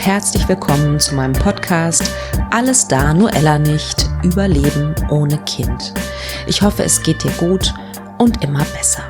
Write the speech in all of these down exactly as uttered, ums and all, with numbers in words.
herzlich willkommen zu meinem Podcast Alles da, nur Ella nicht, Überleben ohne Kind. Ich hoffe, es geht dir gut und immer besser.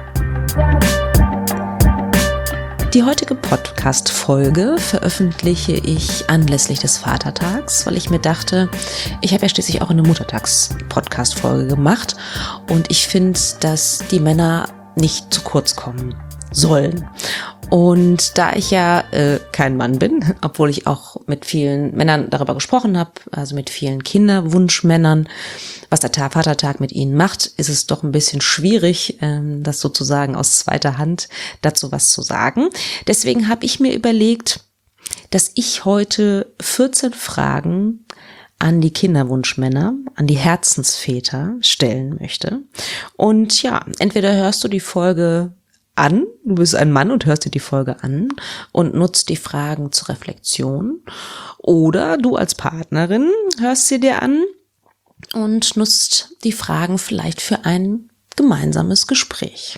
Die heutige Podcast-Folge veröffentliche ich anlässlich des Vatertags, weil ich mir dachte, ich habe ja schließlich auch eine Muttertags-Podcast-Folge gemacht und ich finde, dass die Männer nicht zu kurz kommen sollen. Und da ich ja äh, kein Mann bin, obwohl ich auch mit vielen Männern darüber gesprochen habe, also mit vielen Kinderwunschmännern, was der Vatertag mit ihnen macht, ist es doch ein bisschen schwierig, ähm, das sozusagen aus zweiter Hand dazu was zu sagen. Deswegen habe ich mir überlegt, dass ich heute vierzehn Fragen an die Kinderwunschmänner, an die Herzensväter stellen möchte. Und ja, entweder hörst du die Folge an, du bist ein Mann und hörst dir die Folge an und nutzt die Fragen zur Reflexion, oder du als Partnerin hörst sie dir an und nutzt die Fragen vielleicht für ein gemeinsames Gespräch.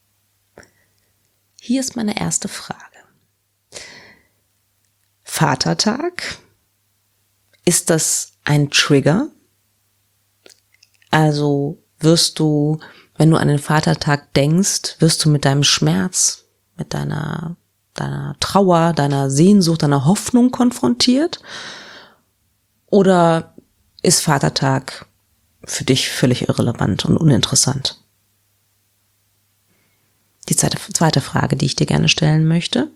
Hier ist meine erste Frage. Vatertag, ist das ein Trigger? Also wirst du, wenn du an den Vatertag denkst, wirst du mit deinem Schmerz, mit deiner, deiner Trauer, deiner Sehnsucht, deiner Hoffnung konfrontiert? Oder ist Vatertag für dich völlig irrelevant und uninteressant? Die zweite, zweite Frage, die ich dir gerne stellen möchte.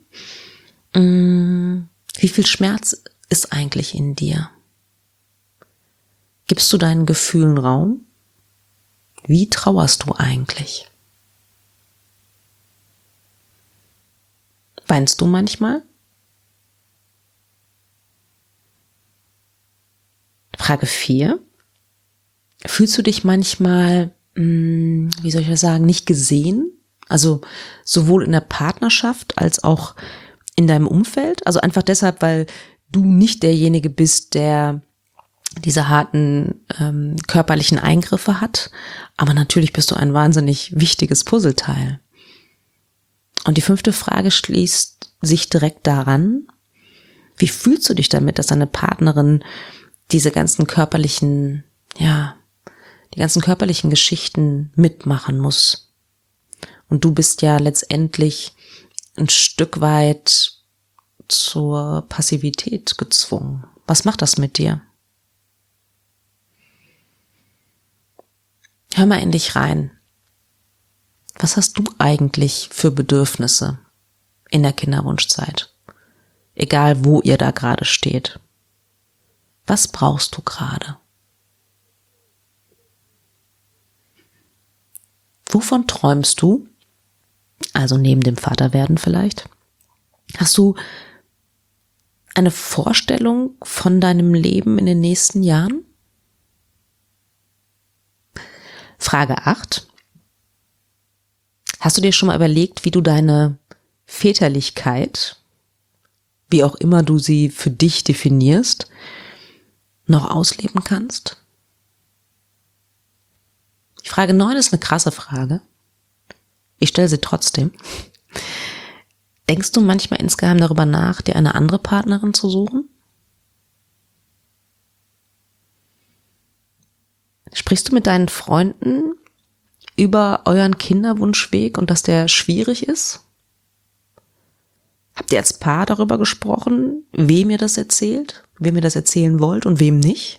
Wie viel Schmerz ist eigentlich in dir? Gibst du deinen Gefühlen Raum? Wie trauerst du eigentlich? Weinst du manchmal? Frage vier. Fühlst du dich manchmal, mh, wie soll ich das sagen, nicht gesehen? Also sowohl in der Partnerschaft als auch in deinem Umfeld? Also einfach deshalb, weil du nicht derjenige bist, der diese harten ähm, körperlichen Eingriffe hat, aber natürlich bist du ein wahnsinnig wichtiges Puzzleteil. Und die fünfte Frage schließt sich direkt daran: Wie fühlst du dich damit, dass deine Partnerin diese ganzen körperlichen, ja, die ganzen körperlichen Geschichten mitmachen muss? Und du bist ja letztendlich ein Stück weit zur Passivität gezwungen. Was macht das mit dir? Hör mal in dich rein. Was hast du eigentlich für Bedürfnisse in der Kinderwunschzeit? Egal, wo ihr da gerade steht. Was brauchst du gerade? Wovon träumst du? Also neben dem Vaterwerden vielleicht. Hast du eine Vorstellung von deinem Leben in den nächsten Jahren? Frage acht. Hast du dir schon mal überlegt, wie du deine Väterlichkeit, wie auch immer du sie für dich definierst, noch ausleben kannst? Die Frage neun ist eine krasse Frage. Ich stelle sie trotzdem. Denkst du manchmal insgeheim darüber nach, dir eine andere Partnerin zu suchen? Sprichst du mit deinen Freunden über euren Kinderwunschweg und dass der schwierig ist? Habt ihr als Paar darüber gesprochen, wem ihr das erzählt, wem ihr das erzählen wollt und wem nicht?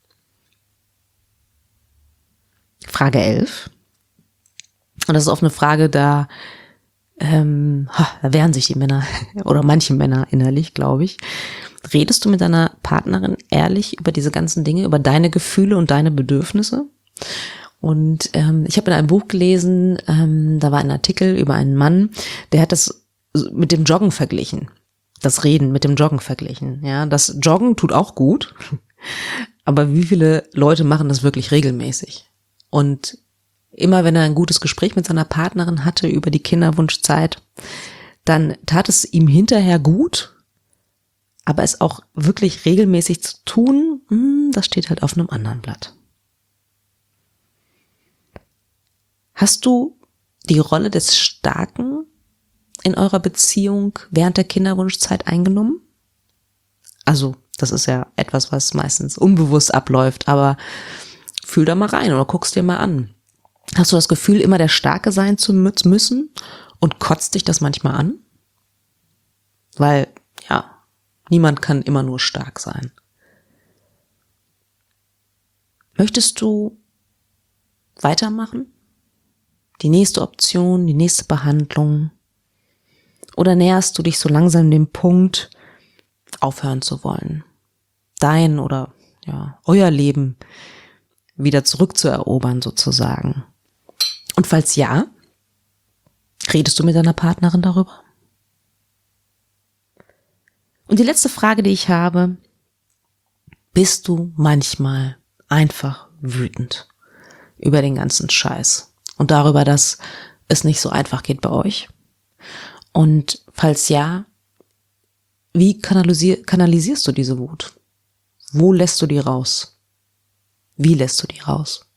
Frage elf. Und das ist oft eine Frage, da, ähm, da wehren sich die Männer oder manche Männer innerlich, glaube ich. Redest du mit deiner Partnerin ehrlich über diese ganzen Dinge, über deine Gefühle und deine Bedürfnisse? Und ähm, ich habe in einem Buch gelesen, ähm, da war ein Artikel über einen Mann, der hat das mit dem Joggen verglichen. Das Reden mit dem Joggen verglichen. Ja, das Joggen tut auch gut, aber wie viele Leute machen das wirklich regelmäßig? Und immer wenn er ein gutes Gespräch mit seiner Partnerin hatte über die Kinderwunschzeit, dann tat es ihm hinterher gut. Aber es auch wirklich regelmäßig zu tun, das steht halt auf einem anderen Blatt. Hast du die Rolle des Starken in eurer Beziehung während der Kinderwunschzeit eingenommen? Also das ist ja etwas, was meistens unbewusst abläuft, aber fühl da mal rein oder guck's dir mal an. Hast du das Gefühl, immer der Starke sein zu müssen und kotzt dich das manchmal an? Weil, ja, niemand kann immer nur stark sein. Möchtest du weitermachen? Die nächste Option, die nächste Behandlung? Oder näherst du dich so langsam dem Punkt, aufhören zu wollen? Dein oder ja, euer Leben wieder zurückzuerobern sozusagen. Und falls ja, redest du mit deiner Partnerin darüber? Und die letzte Frage, die ich habe, bist du manchmal einfach wütend über den ganzen Scheiß und darüber, dass es nicht so einfach geht bei euch? Und falls ja, wie kanalisier- kanalisierst du diese Wut? Wo lässt du die raus? Wie lässt du die raus?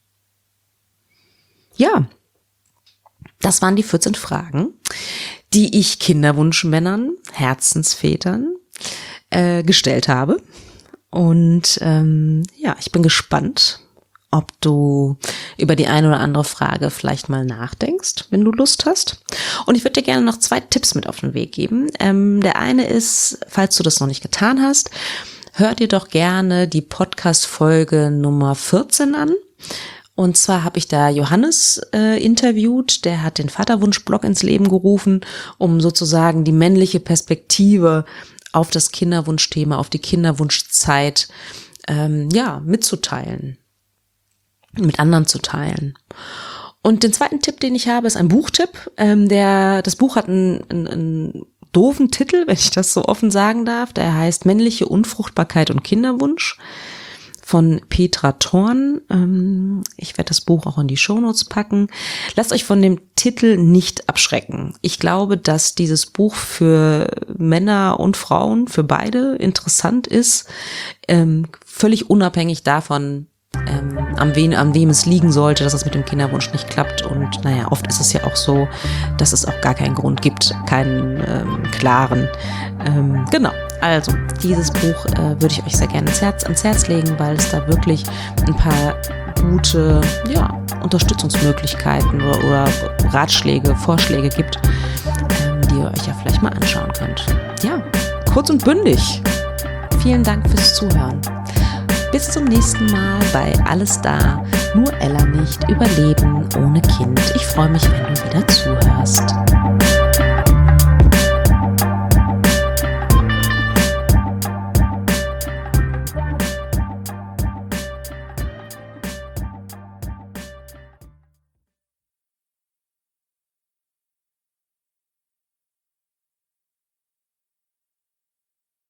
Ja, das waren die vierzehn Fragen, die ich Kinderwunschmännern, Herzensvätern äh, gestellt habe. Und ähm, ja, ich bin gespannt, ob du über die eine oder andere Frage vielleicht mal nachdenkst, wenn du Lust hast. Und ich würde dir gerne noch zwei Tipps mit auf den Weg geben. Ähm, der eine ist, falls du das noch nicht getan hast, hör dir doch gerne die Podcast-Folge Nummer vierzehn an. Und zwar habe ich da Johannes äh, interviewt, der hat den Vaterwunsch-Blog ins Leben gerufen, um sozusagen die männliche Perspektive auf das Kinderwunschthema, auf die Kinderwunschzeit ähm, ja mitzuteilen, mit anderen zu teilen. Und den zweiten Tipp, den ich habe, ist ein Buchtipp. Ähm, der das Buch hat einen, einen, einen doofen Titel, wenn ich das so offen sagen darf. Der heißt Männliche Unfruchtbarkeit und Kinderwunsch von Petra Thorn. Ähm, ich werde das Buch auch in die Shownotes packen. Lasst euch von dem Titel nicht abschrecken. Ich glaube, dass dieses Buch für Männer und Frauen, für beide interessant ist, ähm, völlig unabhängig davon, ähm, an, wen, an wem es liegen sollte, dass es mit dem Kinderwunsch nicht klappt. Und naja, oft ist es ja auch so, dass es auch gar keinen Grund gibt, keinen ähm, klaren. Ähm, genau, also dieses Buch äh, würde ich euch sehr gerne ans Herz, ans Herz legen, weil es da wirklich ein paar gute ja, Unterstützungsmöglichkeiten oder, oder Ratschläge, Vorschläge gibt, ähm, die ihr euch ja vielleicht mal anschauen könnt. Ja, kurz und bündig. Vielen Dank fürs Zuhören. Bis zum nächsten Mal bei Alles da, nur Ella nicht, Überleben ohne Kind. Ich freue mich, wenn du wieder zuhörst.